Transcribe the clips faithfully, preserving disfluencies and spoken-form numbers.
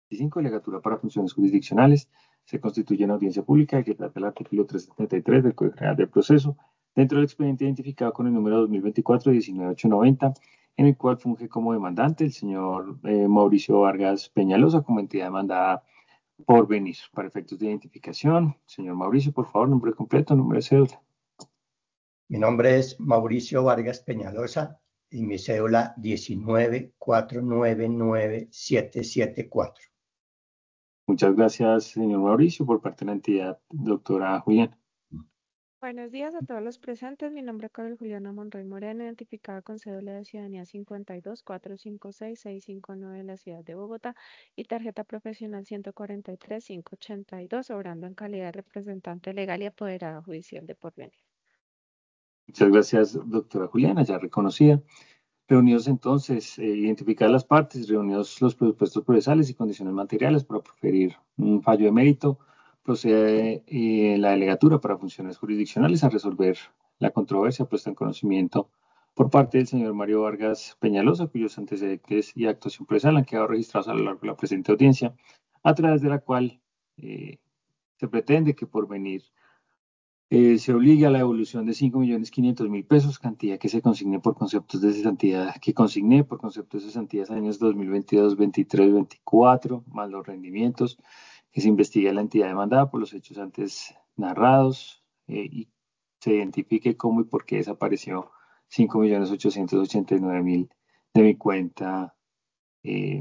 veinticinco, legatura para funciones jurisdiccionales, se constituye en audiencia pública que trata el artículo trescientos setenta y tres del Código General del Proceso, dentro del expediente identificado con el número dos mil veinticuatro diecinueve mil ochocientos noventa, en el cual funge como demandante el señor eh, Mauricio Vargas Peñalosa como entidad demandada por venir. Para efectos de identificación, señor Mauricio, por favor, nombre completo, número de cédula. Mi nombre es Mauricio Vargas Peñalosa y mi cédula diecinueve cuatro nueve nueve siete siete cuatro. Muchas gracias, señor Mauricio, por parte de la entidad, doctora Juliana. Buenos días a todos los presentes. Mi nombre es Carol Juliana Monroy Moreno, identificada con cédula de ciudadanía cincuenta y dos cuatrocientos cincuenta y seis seiscientos cincuenta y nueve de la ciudad de Bogotá y tarjeta profesional ciento cuarenta y tres quinientos ochenta y dos, obrando en calidad de representante legal y apoderada judicial de Porvenir. Muchas gracias, doctora Juliana, ya reconocida. Reunidos entonces, eh, identificar las partes, reunidos los presupuestos procesales y condiciones materiales para proferir un fallo de mérito, procede eh, la delegatura para funciones jurisdiccionales a resolver la controversia puesta en conocimiento por parte del señor Mario Vargas Peñalosa, cuyos antecedentes y actuación procesal han quedado registrados a lo largo de la presente audiencia, a través de la cual eh, se pretende que por venir Eh, se obliga a la devolución de cinco millones quinientos mil pesos, cantidad que se consigne por conceptos de cesantía, que consigné por conceptos de cesantías años dos mil veintidós, veintitrés, veinticuatro, más los rendimientos, que se investigue la entidad demandada por los hechos antes narrados eh, y se identifique cómo y por qué desapareció cinco millones ochocientos ochenta y nueve mil de mi cuenta eh,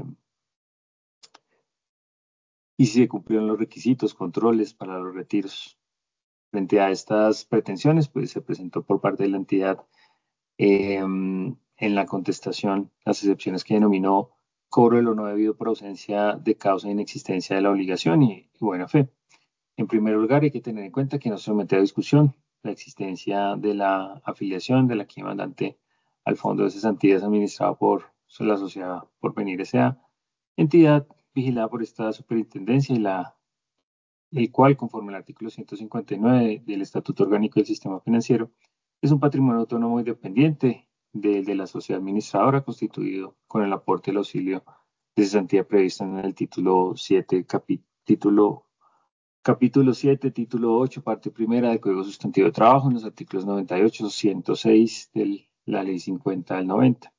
y si se cumplieron los requisitos, controles para los retiros. Frente a estas pretensiones, pues se presentó por parte de la entidad eh, en la contestación las excepciones que denominó cobro de lo no debido por ausencia de causa e inexistencia de la obligación y, y buena fe. En primer lugar, hay que tener en cuenta que no se somete a discusión la existencia de la afiliación de la demandante al Fondo de Cesantías administrado por la Sociedad Porvenir S A, entidad vigilada por esta superintendencia y la el cual, conforme al artículo ciento cincuenta y nueve del Estatuto Orgánico del Sistema Financiero, es un patrimonio autónomo independiente del de la sociedad administradora, constituido con el aporte del auxilio de cesantía previsto en el título siete, capi, título, capítulo siete, título ocho, parte primera del Código Sustantivo de Trabajo, en los artículos noventa y ocho, ciento seis de la Ley cincuenta del noventa.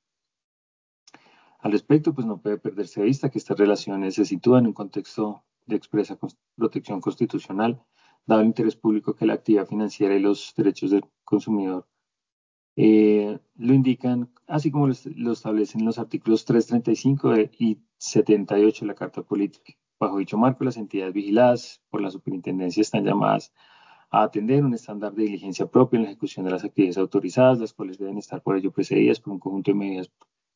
Al respecto, pues no puede perderse de vista que estas relaciones se sitúan en un contexto de expresa protección constitucional, dado el interés público que la actividad financiera y los derechos del consumidor eh, lo indican, así como lo, lo establecen los artículos trescientos treinta y cinco y setenta y ocho de la Carta Política. Bajo dicho marco, las entidades vigiladas por la superintendencia están llamadas a atender un estándar de diligencia propia en la ejecución de las actividades autorizadas, las cuales deben estar por ello precedidas por un conjunto de medidas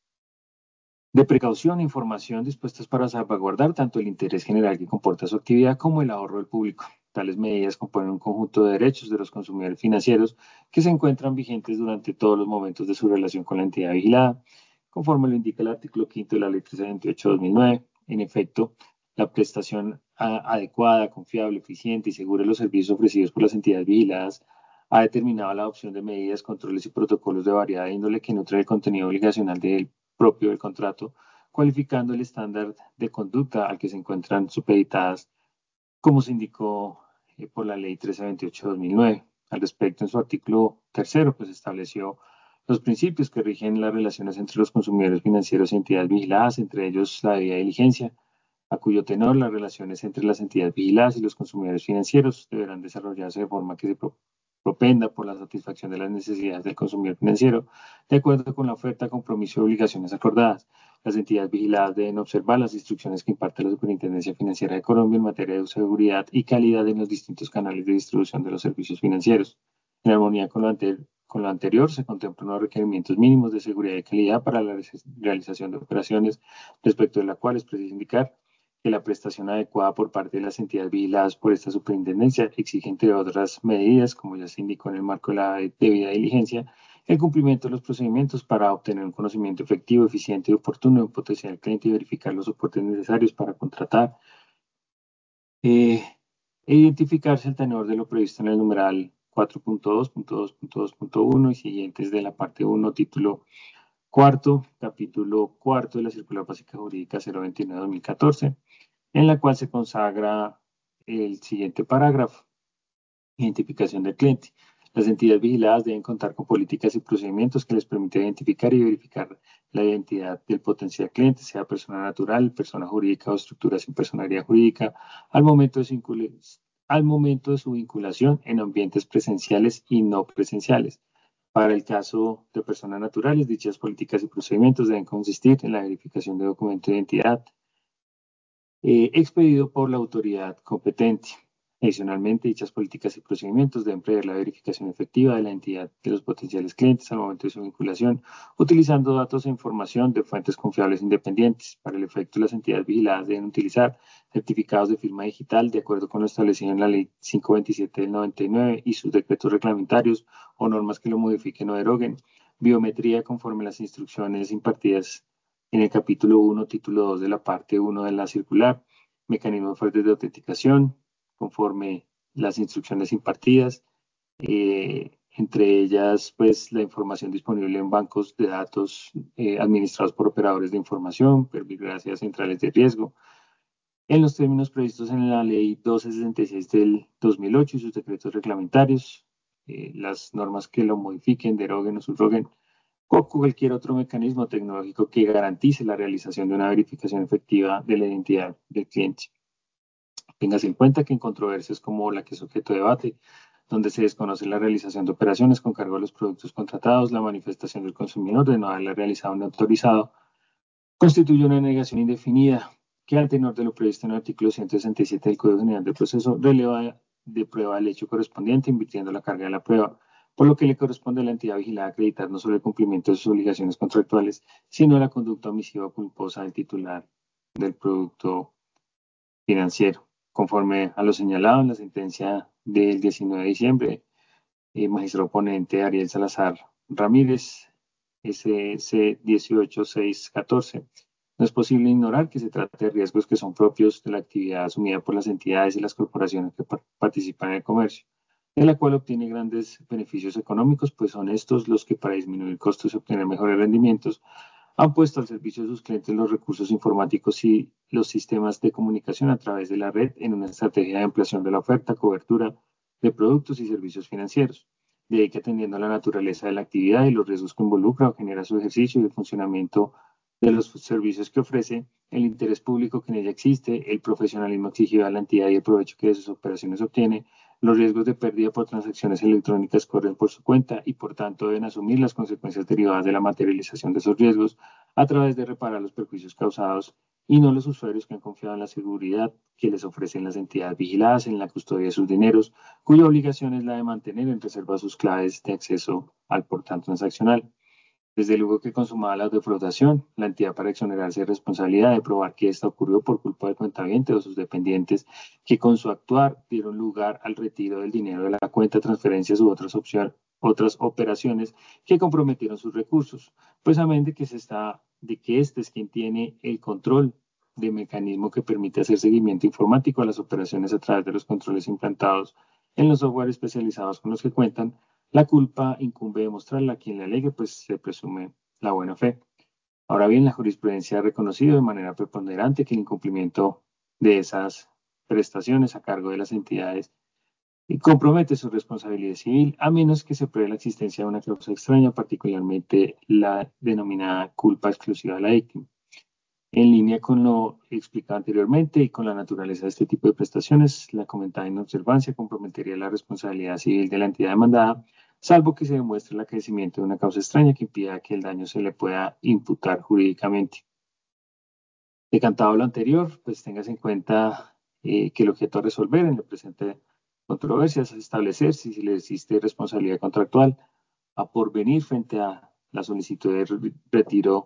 de precaución e información dispuestas para salvaguardar tanto el interés general que comporta su actividad como el ahorro del público. Tales medidas componen un conjunto de derechos de los consumidores financieros que se encuentran vigentes durante todos los momentos de su relación con la entidad vigilada, conforme lo indica el artículo quinto de la Ley trescientos veintiocho de dos mil nueve. En efecto, la prestación adecuada, confiable, eficiente y segura de los servicios ofrecidos por las entidades vigiladas ha determinado la adopción de medidas, controles y protocolos de variada índole que nutren el contenido obligacional del propio del contrato, cualificando el estándar de conducta al que se encuentran supeditadas, como se indicó eh, por la Ley trescientos veintiocho de dos mil nueve. Al respecto, en su artículo tercero, pues estableció los principios que rigen las relaciones entre los consumidores financieros y entidades vigiladas, entre ellos la debida diligencia, a cuyo tenor las relaciones entre las entidades vigiladas y los consumidores financieros deberán desarrollarse de forma que se pro propenda por la satisfacción de las necesidades del consumidor financiero, de acuerdo con la oferta, compromiso y obligaciones acordadas. Las entidades vigiladas deben observar las instrucciones que imparte la Superintendencia Financiera de Colombia en materia de seguridad y calidad en los distintos canales de distribución de los servicios financieros. En armonía con lo, ante con lo anterior, se contemplan unos requerimientos mínimos de seguridad y calidad para la realización de operaciones, respecto de la cual es preciso indicar que la prestación adecuada por parte de las entidades vigiladas por esta superintendencia exige, entre otras medidas, como ya se indicó en el marco de la debida diligencia, el cumplimiento de los procedimientos para obtener un conocimiento efectivo, eficiente y oportuno de un potencial cliente y verificar los soportes necesarios para contratar eh, e identificarse el tenor de lo previsto en el numeral cuatro punto dos punto dos punto dos punto uno y siguientes de la parte uno, título cuarto, capítulo cuarto de la Circular Básica Jurídica cero veintinueve de dos mil catorce. en la cual se consagra el siguiente parágrafo: identificación del cliente. Las entidades vigiladas deben contar con políticas y procedimientos que les permitan identificar y verificar la identidad del potencial cliente, sea persona natural, persona jurídica o estructura sin personalidad jurídica, al momento de su, al momento de su vinculación en ambientes presenciales y no presenciales. Para el caso de personas naturales, dichas políticas y procedimientos deben consistir en la verificación de documento de identidad eh, expedido por la autoridad competente. Adicionalmente, dichas políticas y procedimientos deben prever la verificación efectiva de la identidad de los potenciales clientes al momento de su vinculación, utilizando datos e información de fuentes confiables e independientes. Para el efecto, las entidades vigiladas deben utilizar certificados de firma digital de acuerdo con lo establecido en la Ley quinientos veintisiete del noventa y nueve y sus decretos reglamentarios o normas que lo modifiquen o deroguen. Biometría conforme las instrucciones impartidas en el capítulo uno, título dos de la parte uno de la circular. Mecanismos fuertes de autenticación conforme las instrucciones impartidas, eh, entre ellas pues la información disponible en bancos de datos eh, administrados por operadores de información, pervigracias centrales de riesgo, en los términos previstos en la Ley doscientos sesenta y seis del dos mil ocho y sus decretos reglamentarios, eh, las normas que lo modifiquen, deroguen o subroguen, o cualquier otro mecanismo tecnológico que garantice la realización de una verificación efectiva de la identidad del cliente. Téngase en cuenta que en controversias como la que es objeto de debate, donde se desconoce la realización de operaciones con cargo a los productos contratados, la manifestación del consumidor de no haberla realizado ni autorizado, constituye una negación indefinida que, al tenor de lo previsto en el artículo ciento sesenta y siete del Código General del Proceso, releva de prueba el hecho correspondiente, invirtiendo la carga de la prueba, por lo que le corresponde a la entidad vigilada acreditar no solo el cumplimiento de sus obligaciones contractuales, sino la conducta omisiva o culposa del titular del producto financiero. Conforme a lo señalado en la sentencia del diecinueve de diciembre, el magistrado ponente Ariel Salazar Ramírez, S C dieciocho mil seiscientos catorce, no es posible ignorar que se trata de riesgos que son propios de la actividad asumida por las entidades y las corporaciones que par participan en el comercio, de la cual obtiene grandes beneficios económicos, pues son estos los que, para disminuir costos y obtener mejores rendimientos, han puesto al servicio de sus clientes los recursos informáticos y los sistemas de comunicación a través de la red en una estrategia de ampliación de la oferta, cobertura de productos y servicios financieros. De ahí que, atendiendo a la naturaleza de la actividad y los riesgos que involucra o genera su ejercicio y el funcionamiento de los servicios que ofrece, el interés público que en ella existe, el profesionalismo exigido a la entidad y el provecho que de sus operaciones obtiene, los riesgos de pérdida por transacciones electrónicas corren por su cuenta y, por tanto, deben asumir las consecuencias derivadas de la materialización de esos riesgos a través de reparar los perjuicios causados, y no los usuarios que han confiado en la seguridad que les ofrecen las entidades vigiladas en la custodia de sus dineros, cuya obligación es la de mantener en reserva sus claves de acceso al portal transaccional. Desde luego que, consumada la defraudación, la entidad, para exonerarse de responsabilidad de probar que esta ocurrió por culpa del cuentaviente o sus dependientes, que con su actuar dieron lugar al retiro del dinero de la cuenta, transferencias u otras, opción, otras operaciones que comprometieron sus recursos, pues amén de que, se está, de que este es quien tiene el control de mecanismo que permite hacer seguimiento informático a las operaciones a través de los controles implantados en los software especializados con los que cuentan. La culpa incumbe demostrarla a quien le alegue, pues se presume la buena fe. Ahora bien, la jurisprudencia ha reconocido de manera preponderante que el incumplimiento de esas prestaciones a cargo de las entidades y compromete su responsabilidad civil, a menos que se pruebe la existencia de una causa extraña, particularmente la denominada culpa exclusiva de la víctima. En línea con lo explicado anteriormente y con la naturaleza de este tipo de prestaciones, la comentada inobservancia comprometería la responsabilidad civil de la entidad demandada, salvo que se demuestre el acrecimiento de una causa extraña que impida que el daño se le pueda imputar jurídicamente. Decantado lo anterior, pues tengas en cuenta eh, que el objeto a resolver en la presente controversia es establecer si se le existe responsabilidad contractual a porvenir frente a la solicitud de retiro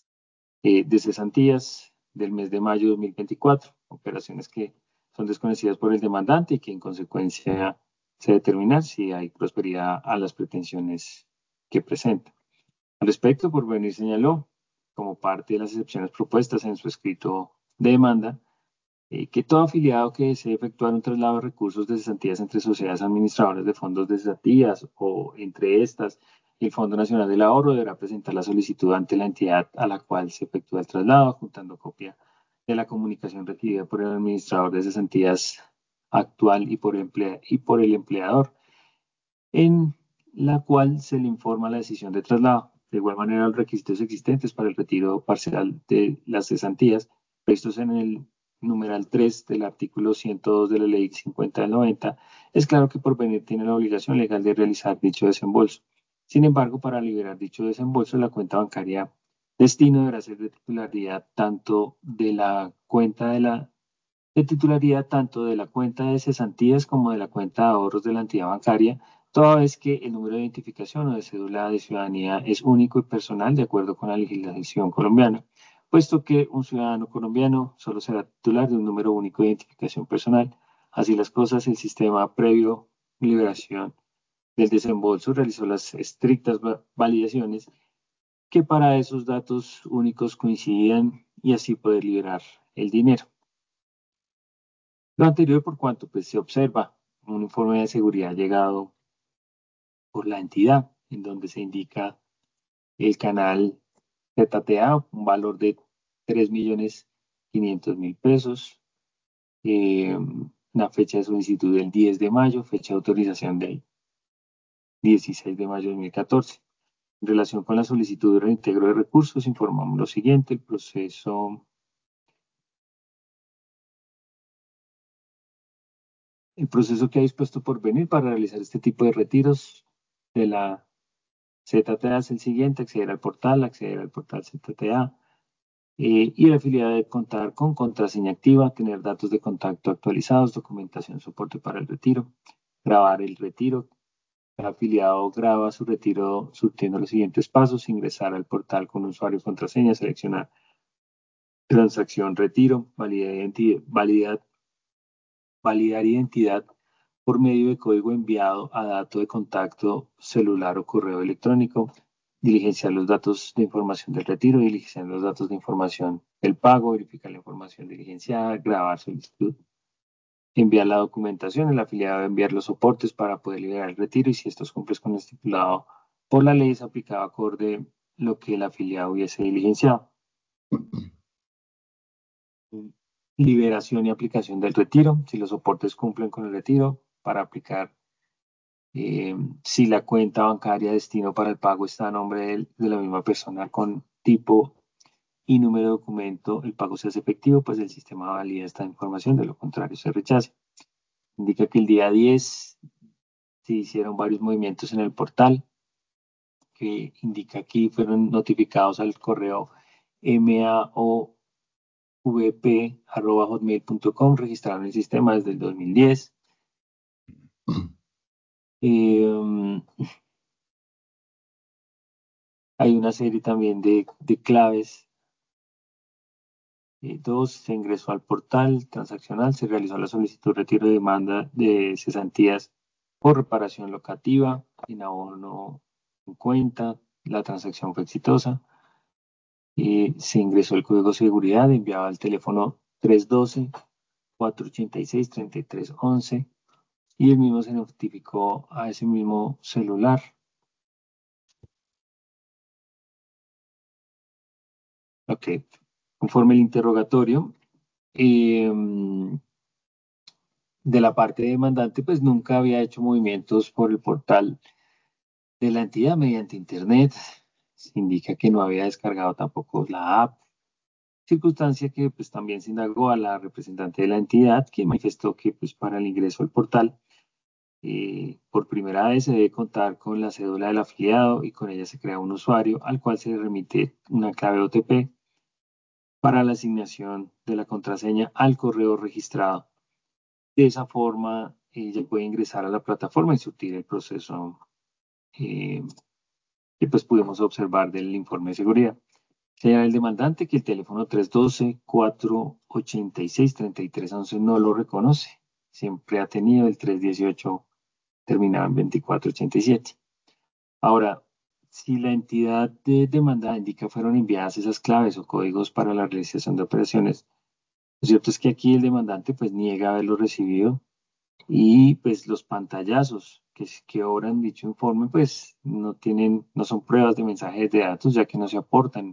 eh, de cesantías del mes de mayo de dos mil veinticuatro, operaciones que son desconocidas por el demandante y que, en consecuencia, se determinar si hay prosperidad a las pretensiones que presenta. Al respecto, Porvenir señaló, como parte de las excepciones propuestas en su escrito de demanda, eh, que todo afiliado que desee efectuar un traslado de recursos de cesantías entre sociedades administradoras de fondos de cesantías o entre estas y el Fondo Nacional del Ahorro deberá presentar la solicitud ante la entidad a la cual se efectúa el traslado, juntando copia de la comunicación requerida por el administrador de cesantías actual y por, emplea y por el empleador, en la cual se le informa la decisión de traslado. De igual manera, los requisitos existentes para el retiro parcial de las cesantías, previstos en el numeral tres del artículo ciento dos de la Ley cincuenta del noventa, es claro que Porvenir tiene la obligación legal de realizar dicho desembolso. Sin embargo, para liberar dicho desembolso, la cuenta bancaria destino deberá ser de titularidad tanto de la cuenta de la de titularidad tanto de la cuenta de cesantías como de la cuenta de ahorros de la entidad bancaria, toda vez que el número de identificación o de cédula de ciudadanía es único y personal de acuerdo con la legislación colombiana, puesto que un ciudadano colombiano solo será titular de un número único de identificación personal. Así las cosas, el sistema previo liberación del desembolso realizó las estrictas validaciones que para esos datos únicos coincidían y así poder liberar el dinero. Lo anterior por cuanto pues, se observa un informe de seguridad llegado por la entidad, en donde se indica el canal Z T A, un valor de tres millones quinientos mil pesos, eh, una fecha de solicitud del diez de mayo, fecha de autorización del dieciséis de mayo de dos mil catorce. En relación con la solicitud de reintegro de recursos, informamos lo siguiente: el proceso, el proceso que ha dispuesto Porvenir para realizar este tipo de retiros de la Z T A es el siguiente: acceder al portal, acceder al portal Z T A, eh, y el afiliado debe contar con contraseña activa, tener datos de contacto actualizados, documentación, soporte para el retiro, grabar el retiro. El afiliado graba su retiro surtiendo los siguientes pasos: ingresar al portal con usuario y contraseña, seleccionar transacción retiro, validar identidad, validar, validar identidad por medio de código enviado a dato de contacto celular o correo electrónico, diligenciar los datos de información del retiro, diligenciar los datos de información del pago, verificar la información diligenciada, grabar solicitud, enviar la documentación. El afiliado debe enviar los soportes para poder liberar el retiro y si estos cumplen con lo estipulado por la ley, es aplicado acorde lo que el afiliado hubiese diligenciado. Liberación y aplicación del retiro. Si los soportes cumplen con el retiro, para aplicar. Eh, si la cuenta bancaria destino para el pago está a nombre de, de la misma persona con tipo y número de documento, el pago se hace efectivo, pues el sistema valida esta información, de lo contrario se rechaza. Indica que el día diez se hicieron varios movimientos en el portal, que indica aquí fueron notificados al correo maovp arroba hotmail punto com, registraron el sistema desde el dos mil diez. Eh, hay una serie también de, de claves. Eh, dos, se ingresó al portal transaccional, se realizó la solicitud de retiro de demanda de cesantías por reparación locativa, en abono en cuenta, la transacción fue exitosa. Eh, se ingresó el código de seguridad enviado al teléfono tres uno dos, cuatro ocho seis, tres tres uno uno y el mismo se notificó a ese mismo celular. Ok, conforme el interrogatorio, eh, de la parte demandante, pues nunca había hecho movimientos por el portal de la entidad mediante Internet. Se indica que no había descargado tampoco la app, circunstancia que pues también se indagó a la representante de la entidad, quien manifestó que pues para el ingreso al portal, eh, por primera vez se debe contar con la cédula del afiliado y con ella se crea un usuario al cual se le remite una clave O T P para la asignación de la contraseña al correo registrado. De esa forma, ella puede ingresar a la plataforma y surtir el proceso eh, que pues pudimos observar del informe de seguridad. Señala el demandante que el teléfono tres uno dos, cuatro ocho seis, tres tres uno uno no lo reconoce. Siempre ha tenido el tres dieciocho terminado en veinticuatro ochenta y siete. Ahora, si la entidad de demanda indica fueron enviadas esas claves o códigos para la realización de operaciones, lo cierto es que aquí el demandante pues niega haberlo recibido y pues los pantallazos que, que obran dicho informe pues no tienen, no son pruebas de mensajes de datos ya que no se aportan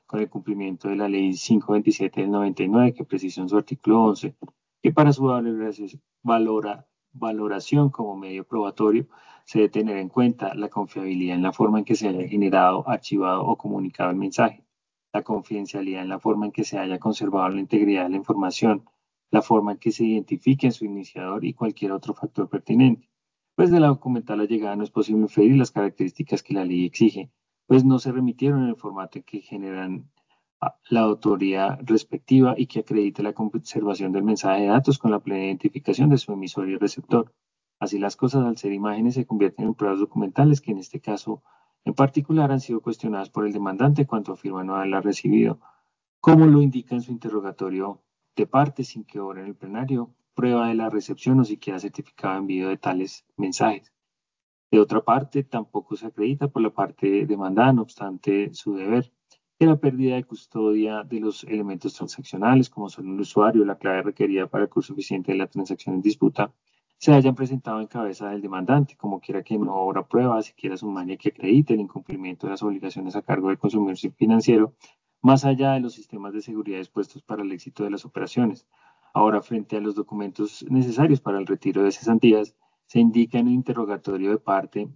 con el cumplimiento de la Ley quinientos veintisiete del noventa y nueve, que precisa en su artículo once, que para su valoración, valora, valoración como medio probatorio se debe tener en cuenta la confiabilidad en la forma en que se haya generado, archivado o comunicado el mensaje, la confidencialidad en la forma en que se haya conservado la integridad de la información, la forma en que se identifique en su iniciador y cualquier otro factor pertinente. Pues de la documental allegada no es posible inferir las características que la ley exige, pues no se remitieron en el formato en que generan la autoría respectiva y que acredite la conservación del mensaje de datos con la plena identificación de su emisor y receptor. Así las cosas, al ser imágenes, se convierten en pruebas documentales que en este caso en particular han sido cuestionadas por el demandante cuanto afirma no haberla recibido, como lo indica en su interrogatorio de parte sin que obre en el plenario prueba de la recepción o siquiera certificado de envío de tales mensajes. De otra parte, tampoco se acredita por la parte demandada, no obstante su deber, que la pérdida de custodia de los elementos transaccionales, como son el usuario o la clave requerida para el curso eficiente de la transacción en disputa, se hayan presentado en cabeza del demandante, como quiera que no obra prueba, siquiera sumaria que acredite el incumplimiento de las obligaciones a cargo del consumidor financiero, más allá de los sistemas de seguridad dispuestos para el éxito de las operaciones. Ahora, frente a los documentos necesarios para el retiro de cesantías, se indica en el interrogatorio de parte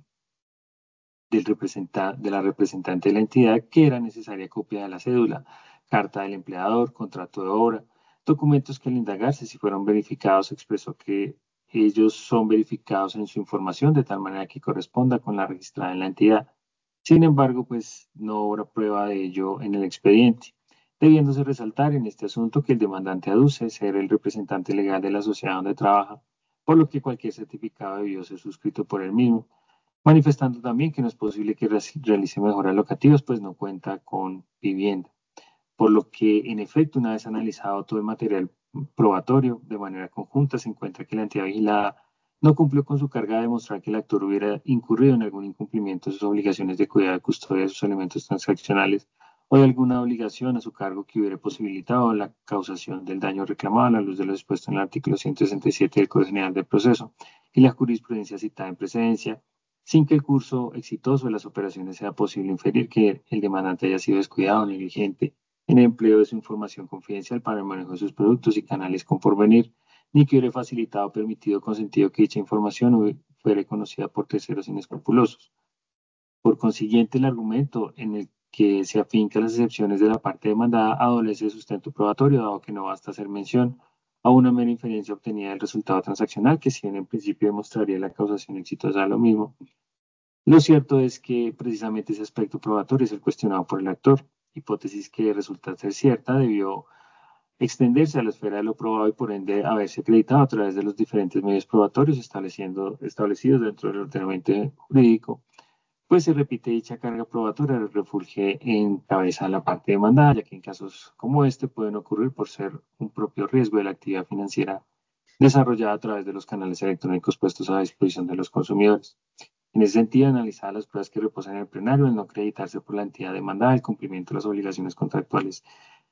del representa- de la representante de la entidad que era necesaria copia de la cédula, carta del empleador, contrato de obra, documentos que al indagarse si fueron verificados expresó que ellos son verificados en su información de tal manera que corresponda con la registrada en la entidad. Sin embargo, pues no habrá prueba de ello en el expediente, debiéndose resaltar en este asunto que el demandante aduce ser el representante legal de la sociedad donde trabaja, por lo que cualquier certificado debió ser suscrito por él mismo, manifestando también que no es posible que realice mejoras locativas, pues no cuenta con vivienda. Por lo que, en efecto, una vez analizado todo el material probatorio de manera conjunta, se encuentra que la entidad vigilada no cumplió con su carga de demostrar que el actor hubiera incurrido en algún incumplimiento de sus obligaciones de cuidado y custodia de sus elementos transaccionales o de alguna obligación a su cargo que hubiera posibilitado la causación del daño reclamado a la luz de lo dispuesto en el artículo ciento sesenta y siete del Código General del Proceso y la jurisprudencia citada en precedencia, sin que el curso exitoso de las operaciones sea posible inferir que el demandante haya sido descuidado o negligente en el empleo de su información confidencial para el manejo de sus productos y canales con porvenir, ni que hubiera facilitado o permitido o consentido que dicha información fuera conocida por terceros inescrupulosos. Por consiguiente, el argumento en el que se afincan las excepciones de la parte demandada adolece de sustento probatorio, dado que no basta hacer mención a una mera inferencia obtenida del resultado transaccional, que si bien en principio demostraría la causación exitosa de lo mismo. Lo cierto es que precisamente ese aspecto probatorio es el cuestionado por el actor, hipótesis que resulta ser cierta, debió extenderse a la esfera de lo probado y por ende haberse acreditado a través de los diferentes medios probatorios estableciendo, establecidos dentro del ordenamiento jurídico, pues se repite dicha carga probatoria, refulge en cabeza la parte demandada, ya que en casos como este pueden ocurrir por ser un propio riesgo de la actividad financiera desarrollada a través de los canales electrónicos puestos a disposición de los consumidores. En ese sentido, analizar las pruebas que reposan en el plenario, el no acreditarse por la entidad demandada, el cumplimiento de las obligaciones contractuales,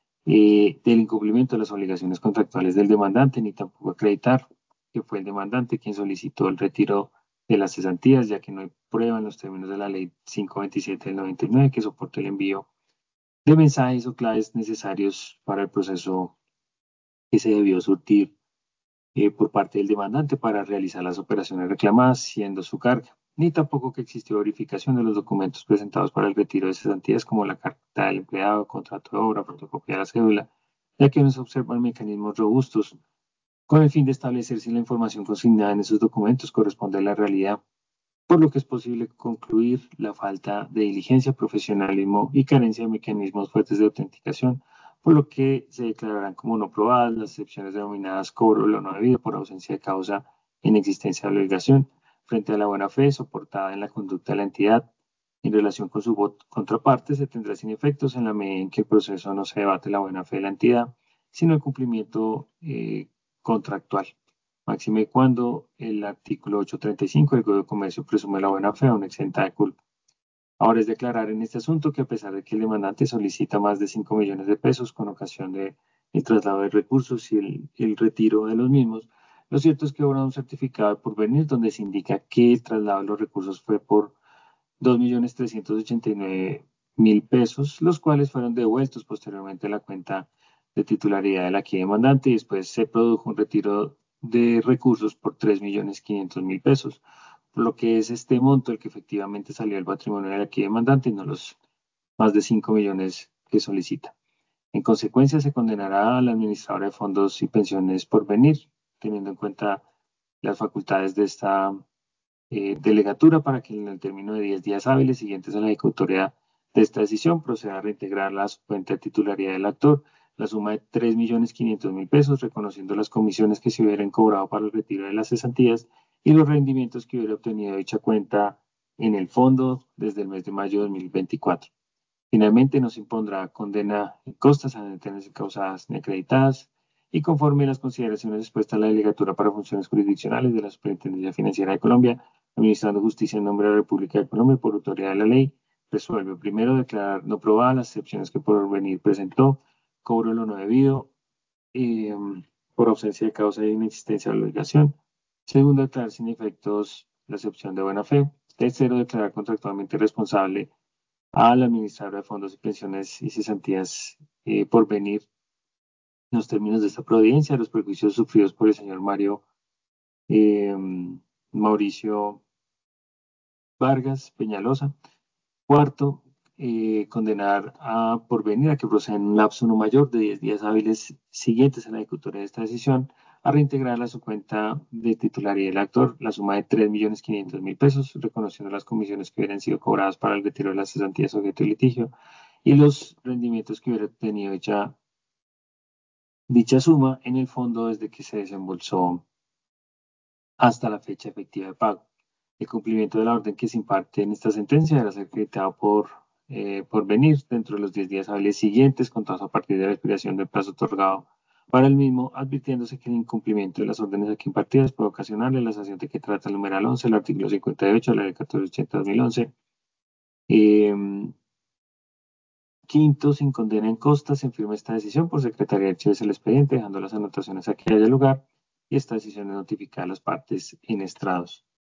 eh, del incumplimiento de las obligaciones contractuales del demandante, ni tampoco acreditar que fue el demandante quien solicitó el retiro de las cesantías, ya que no hay prueba en los términos de la Ley quinientos veintisiete del noventa y nueve que soporte el envío de mensajes o claves necesarios para el proceso que se debió surtir eh, por parte del demandante para realizar las operaciones reclamadas, siendo su carga, ni tampoco que existió verificación de los documentos presentados para el retiro de cesantías, como la carta del empleado, contrato de obra, fotocopia de la cédula, ya que no se observan mecanismos robustos con el fin de establecer si la información consignada en esos documentos corresponde a la realidad, por lo que es posible concluir la falta de diligencia, profesionalismo y carencia de mecanismos fuertes de autenticación, por lo que se declararán como no probadas las excepciones denominadas cobro lo no debido por ausencia de causa en existencia de obligación, frente a la buena fe soportada en la conducta de la entidad. En relación con su contraparte, se tendrá sin efectos en la medida en que el proceso no se debate la buena fe de la entidad, sino el cumplimiento eh, contractual. Máxime cuando el artículo ochocientos treinta y cinco del Código de Comercio presume la buena fe a una exenta de culpa. Ahora es declarar en este asunto que a pesar de que el demandante solicita más de cinco millones de pesos con ocasión del de traslado de recursos y el, el retiro de los mismos, lo cierto es que habrá un certificado de porvenir donde se indica que el traslado de los recursos fue por dos millones trescientos ochenta y nueve mil pesos, los cuales fueron devueltos posteriormente a la cuenta de titularidad del aquí demandante y después se produjo un retiro de recursos por tres millones quinientos mil pesos, por lo que es este monto el que efectivamente salió del patrimonio del aquí demandante y no los más de cinco millones que solicita. En consecuencia, se condenará a la administradora de fondos y pensiones por venir, teniendo en cuenta las facultades de esta eh, delegatura para que en el término de diez días hábiles siguientes a la ejecutoria de esta decisión proceda a reintegrarla a su cuenta de titularidad del actor la suma de tres millones quinientos mil pesos, reconociendo las comisiones que se hubieran cobrado para el retiro de las cesantías y los rendimientos que hubiera obtenido dicha cuenta en el fondo desde el mes de mayo de dos mil veinticuatro. Finalmente, nos impondrá condena en costas a detenciones causadas ni acreditadas y conforme a las consideraciones expuestas a la delegatura para funciones jurisdiccionales de la Superintendencia Financiera de Colombia, administrando justicia en nombre de la República de Colombia por autoridad de la ley, resuelve primero declarar no probadas las excepciones que por venir presentó, cobro lo no debido eh, por ausencia de causa e inexistencia de la obligación. Segundo, declarar sin efectos la excepción de buena fe. Tercero, declarar contractualmente responsable al administrador de fondos y pensiones y cesantías eh, por venir en los términos de esta providencia, los perjuicios sufridos por el señor Mario eh, Mauricio Vargas Peñalosa. Cuarto, eh, condenar a por venir a que proceda en un lapso no mayor de diez días hábiles siguientes a la ejecutoria de esta decisión a reintegrar a su cuenta de titularidad del actor la suma de tres millones quinientos mil pesos, reconociendo las comisiones que hubieran sido cobradas para el retiro de las cesantías objeto de litigio y los rendimientos que hubiera tenido dicha, dicha suma en el fondo desde que se desembolsó hasta la fecha efectiva de pago. El cumplimiento de la orden que se imparte en esta sentencia deberá ser acreditado por, eh, por venir dentro de los diez días hábiles siguientes, contados a partir de la expiración del plazo otorgado para el mismo, advirtiéndose que el incumplimiento de las órdenes aquí impartidas puede ocasionarle la sanción de que trata el numeral once, el artículo cincuenta y ocho de la ley catorce ochenta de dos mil once. Eh, Quinto, sin condena en costa, se firma esta decisión por Secretaría de Archivos del expediente, dejando las anotaciones a que haya lugar y esta decisión es notificada a las partes en estrados.